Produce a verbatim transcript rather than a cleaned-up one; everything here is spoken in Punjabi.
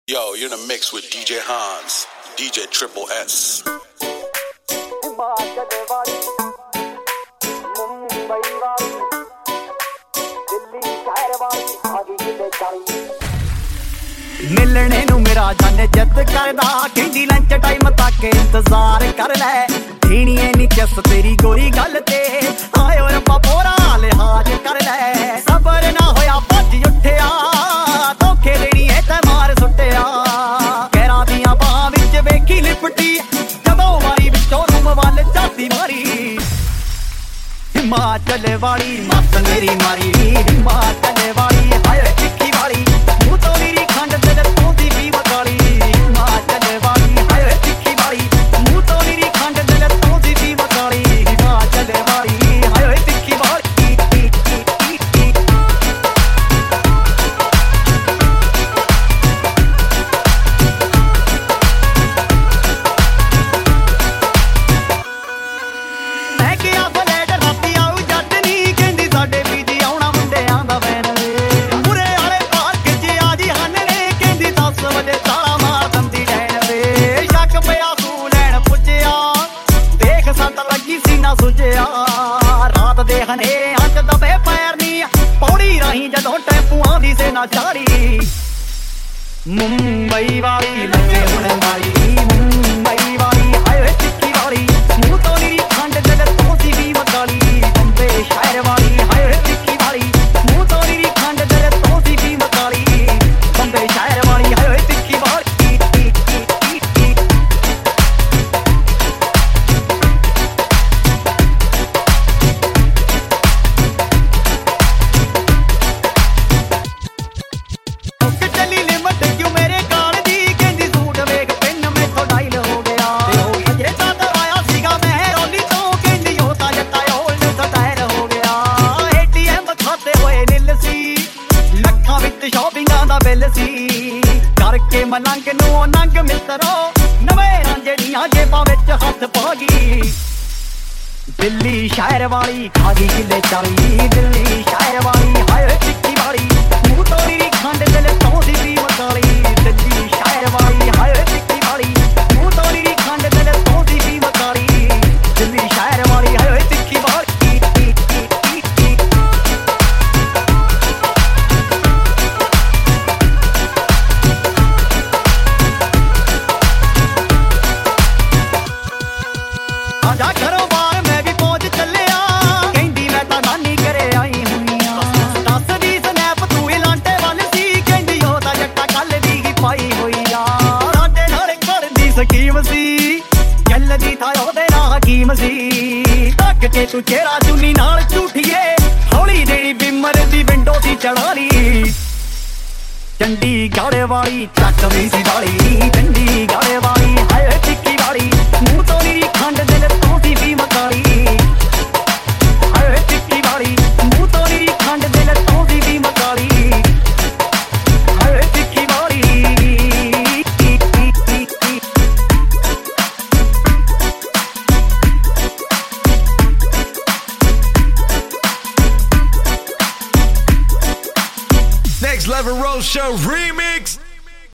Yo, you're in a mix with D J Hans, D J Triple S. ਮਿਲਣੇ ਨੂੰ ਮੇਰਾ ਜਨ ਜਿੱਤ ਕਰਦਾ ਕਹਿੰਦੀ ਲੰਚ ਟਾਈਮ ਤੱਕ ਇੰਤਜ਼ਾਰ ਕਰ ਲੈ ਦੇਣੀ ਐ ਨੀ ਚਸ ਤੇਰੀ ਗੋਰੀ ਗੱਲ ਤੇ ਆਇਓ ਰੱਬਾ ਪੋਰਾ ਲਿਹਾਜ਼ ਕਰ ਲੈ ਸਬਰ ਨਾ ਹੋਇਆ ਭੱਜ ਉੱਠਿਆ ਧੋਖੇ ਦੇਣੀ ਐ ਤੇ ਮਾਰ ਸੁੱਟਿਆ ਕਹਿਰਾਂ ਦੀਆਂ ਬਾਹਾਂ ਵਿੱਚ ਵੇਖੀ ਲਿਪਟੀ ਜਦੋਂ ਵਾਰੀ ਵਿੱਚੋਂ ਰੂਮ ਵੱਲ ਝਾਤੀ ਮਾਰੀ ਹਿਮਾਚਲ ਵਾਲੀ ਮੱਤ ਮੇਰੀ ਮਾਰੀ ਹਿਮਾਚਲ ਵਾਲੀ ਹਾਏ ਟਿੱਕੀ ਵਾਲੀ ਮੂੰਹ ਤੋਂ ਮੇਰੀ ਖੰਡ ਦਿਲ ਤੋਂ ਦੀ ਵੀ ਵਗਾਲੀ ਹਿਮਾਚਲ ਵਾਲੀ ਹਾਏ ਟਿੱਕੀ ਵਾਲੀ ਮੂੰਹ ਤੋਂ ਮੇਰੀ ਖੰਡ ਦਿਲ ਤੋਂ ਦੀ ਵੀ ਵਗਾਲੀ ਹਿਮਾਚਲ ਵਾਲੀ ਹਾਏ ਟਿੱਕੀ ਵਾਲੀ ਮੈਂ ਕਿਹਾ ਫਲੈਟ ਰਾਤੀ ਆਉ ਜੱਟ ਨਹੀਂ ਕਹਿੰਦੀ ਸਾਡੇ ਪੀਜੀ ਆਉਣਾ ਮੁੰਡਿਆਂ ਦਾ ਵੈਨ ਪੂਰੇ ਵਾਲੇ ਪਾਰਕ 'ਚ ਆ ਜੀ ਹਨਣੇ ਕਹਿੰਦੀ ਦਸ ਵਜੇ ਤਾਲਾ ਮਾਰ ਦਿੰਦੀ ਡੈਣ ਵੇ ਸ਼ੱਕ ਪਿਆ ਤੂੰ ਲੈਣ ਪੁੱਜਿਆ ਦੇਖ ਸੱਟ ਲੱਗੀ ਸੀ ਨਾ ਸੁਝਿਆ ਰਾਤ ਦੇ ਹਨੇਰਿਆਂ 'ਚ ਦਬੇ ਪੈਰ ਨੀ ਪੌੜੀ ਰਾਹੀਂ ਜਦੋਂ ਟੈਂਪੂਆਂ ਦੀ ਸੇ ਨਾ ਚਾੜੀ ਮੁੰਬਈ ਵਾਲੀ ਲੱਗੇ ਹੁਣ ਮਾਰੀ ਮੁੰਬਈ ਵਾਲੀ ਹਾਏ ਟਿੱਕੀ ਵਾਲੀ ਮੂੰਹ ਤੋਂ ਨੀ ਖੰਡ ਦਿਲ ਤੋਂ ਦੀ ਵੀ ਵਗਾਲੀ ਬੰਬੇ ਸ਼ਹਿਰ ਵਾਲੀ ਹਾਏ ਟਿੱਕੀ ਵਾਲੀ ਮੂੰਹ ਤੋਂ ਨੀ ਖੰਡ ਦਿਲ ਤੋਂ ਦੀ ਵੀ ਵਗਾਲੀ ਬੰਬੇ ਸ਼ਹਿਰ ਵਾਲੀ ਹਾਏ ਟਿੱਕੀ ਵਾਲੀ ਚੱਲੀ ਲਿਮਟ ਕਿਉਂ ਮੇਰੇ ਕਾਲ ਦੀ ਕਹਿੰਦੀ ਸੂਟ ਵੇਖ ਪਿੰਨ ਮੈਥੋਂ ਡਾਈਲ ਹੋ ਗਿਆ ਜੇ ਤਾਂ ਆਇਆ ਸੀਗਾ ਮੈਂ ਰੋਲੀ ਤੋਂ ਕਹਿੰਦੀ ਉਹ ਤਾਂ ਜੱਟਾ ਹੋਲਡ ਸਟਾਈਲ ਹੋ ਗਿਆ ਏਟੀਐਮ ਖਾਤੇ ਹੋਏ ਨਿੱਲ ਸੀ ਲੱਖਾਂ ਵਿੱਚ ਸ਼ਾਪਿੰਗਾਂ ਦਾ ਬਿੱਲ ਸੀ ਕਰਕੇ ਮਲੰਗ ਨੂੰ ਨੰਗ ਮਿੱਤਰੋ ਨਵੇਂ ਰਾਂਝੜੀਆਂ ਜੇਬਾਂ ਵਿੱਚ ਹੱਥ ਪਾ ਗਈ ਦਿੱਲੀ ਸ਼ਹਿਰ ਵਾਲੀ ਖਾ ਗਈ ਕਿੱਲੇ ਚਾਲੀ ਦਿੱਲੀ ਸ਼ਹਿਰ ਵਾਲੀ ਹਾਏ ਟਿੱਕੀ ਵਾਲੀ ਮੂੰਹ ਤੋਂ ਨੀ ਖੰਡ ਦਿਲ ਤੋਂ ਦੀ ਵੀ ਵਗਾਲੀ ਦਿੱਲੀ ਸ਼ਹਿਰ ਵਾਲੀ ਹਾਏ ਟਿੱਕੀ ਵਾਲੀ ਮੂੰਹ ਤੋਂ ਨੀ ਖੰਡ ਦਿਲ ਤੋਂ ਦੀ ਵੀ ਵਗਾਲੀ ਦਿੱਲੀ ਸ਼ਹਿਰ ਵਾਲੀ ਹਾਏ ਟਿੱਕੀ ਵਾਲੀ ਆਜਾ ਘਰੋਂ ਬਾਹਰ ਮੈਂ ਵੀ ਪਹੁੰਚ ਚੱਲਿਆ ਕਹਿੰਦੀ ਮੈਂ ਤਾਂ ਨਾਨੀ ਘਰੇ ਆਈ ਹੋਈ ਆ ਦੱਸਦੀ ਸਨੈਪ ਤੂੰ ਇਲਾਂਟੇ ਵੱਲ ਸੀ ਕਹਿੰਦੀ ਉਹ ਤਾਂ ਜੱਟਾ ਕੱਲ ਦੀ ਹੀ ਪਾਈ ਹੋਈ ਆ ਸਾਡੇ ਨਾਲ ਕਰਦੀ ਸਕੀਮ ਸੀ ਗੱਲ ਦੀ ਥਾ ਉਹਦੇ ਨਾਲ ਹਕੀਮ ਸੀ ਤੱਕ ਕੇ ਤੂੰ ਚਿਹਰਾ ਚੁੰਨੀ ਨਾਲ ਝੂਠੀਏ ਹੌਲੀ ਦੇਣੀ ਬਿਮਰ ਦੀ ਵਿੰਡੋ ਦੀ ਚੜਾ ਲਈ ਚੰਡੀਗੜ੍ਹ ਵਾਲੀ ਚੱਕਵੀਂ ਸੀ ਵਾਲੀ ਚੰਡੀਗੜ੍ਹ ਵਾਲੀ ਹਾਏ ਟਿੱਕੀ ਵਾਲੀ ਮੂੰਹ ਤੋਂ ਨੀ ਖੰਡ ਦਿਲ ਤੋਂ ਦੀ ਵੀ ਵਗਾਲੀ ਹਾਏ ਟਿੱਕੀ ਵਾਲੀ ਮੂੰਹ ਤੋਂ ਨੀ ਖੰਡ ਦਿਲ ਤੋਂ ਦੀ ਵੀ ਵਗਾਲੀ ਹਾਏ ਟਿੱਕੀ ਵਾਲੀ Next Level Road Show Remix.